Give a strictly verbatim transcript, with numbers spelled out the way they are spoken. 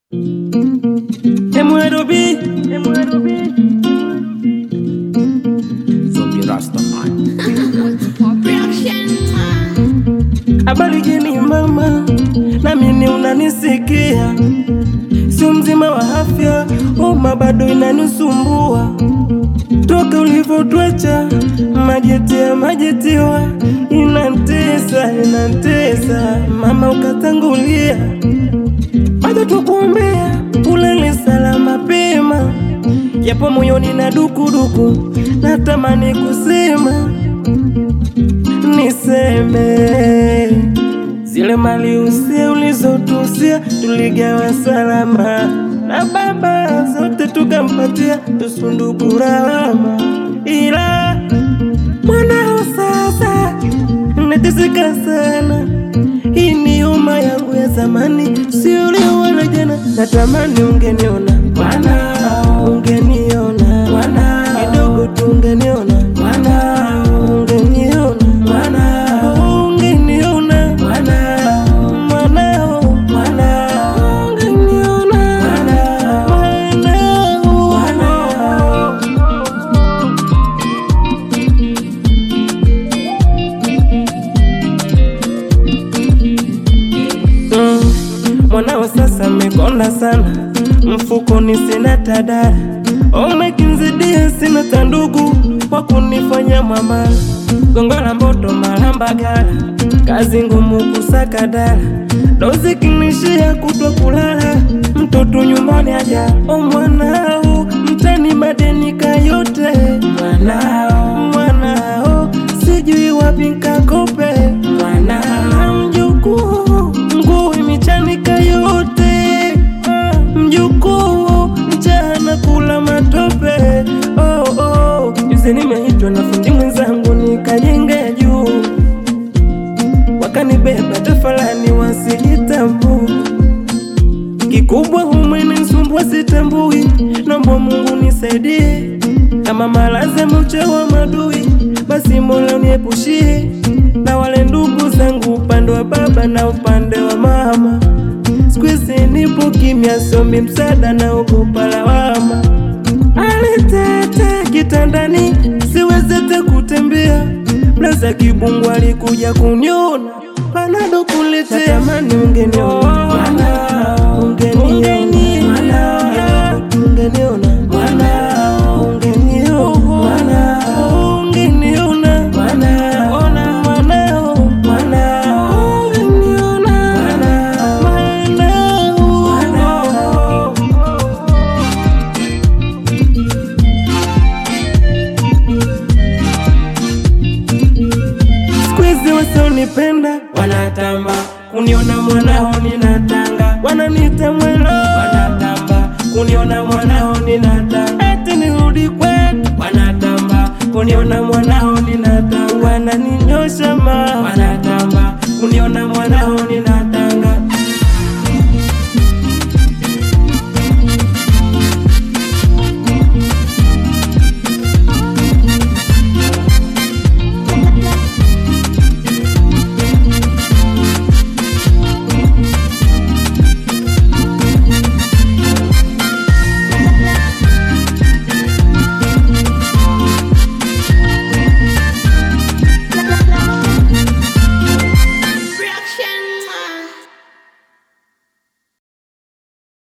Emuerobi, Zombie Rastaman. habari gani mama, na mimi unanisikia? Sio mzima wa afya, homa bado inanisumbua. Toka ulivyotuacha majetia majetiwa, inantesa inantesa mama, ukatangulia. Bado tukuombea ulale salama pema, japo moyoni na dukuduku, natamani kusema niseme zile mali usia ulizotusia tuligawa salama, na baba zote tukampatia tusunduku lawama. Ila mwanao sasa nateseka sana, hii ni homa yangu ya zamani, sio leo wala jana. Natamani ungeniona Bwana, ungeniona Bwana, kidogo tungeniona Bwana, ungeniona Bwana, ungeniona Bwana, mwanao Bwana, ungeniona Bwana, mwanao Bwana. Mm, mwanao sasa mekonda sana, mfukoni sina tadara, umekinzidia sina tandugu kwa kunifanya mama. Gongola mboto malamba gala, kazi ngumu kusaka dala, dozi kinishia kutwa kulala, mtoto nyumbani aja. O mwanao mtani madeni kayote, mwanao mwanao sijui wapi nkakope, mwanao mjukuu nguo imichanika yote, mjukuu mchana kula matope. Oh oh, juzi nimeitwa na fundi mwenzangu nikajenga juu, wakanibeba tafalani wasijitambu, kikubwa umenisumbua sitambui. Naomba Mungu nisaidie, kama malaze mche wa madui, basi Mola uniepushie na wale ndugu zangu upande wa baba na upande wa mama. Squeeze nipo kimya, sombi msaada na ogopa lawama. Alitete kitandani siwezete kutembea, blaza kibungu alikuja kuniona, panado kuletea. Natamani ungeniona Bwana, ungeniona Bwana, ungeniona Bwana, ungeniona Bwana, ungeniona Bwana, ona mwanao Bwana, ungeniona Bwana, mwanao. Squeeze wasionipenda wanatamba, kuniona mwanao ninatanga, wananiita mwelo wanatamba, kuniona mwanao ninatanga, eti nirudi kwetu wanatamba, kuniona mwanao ninatanga, wananinyosha ma wanatamba, kuniona mwanao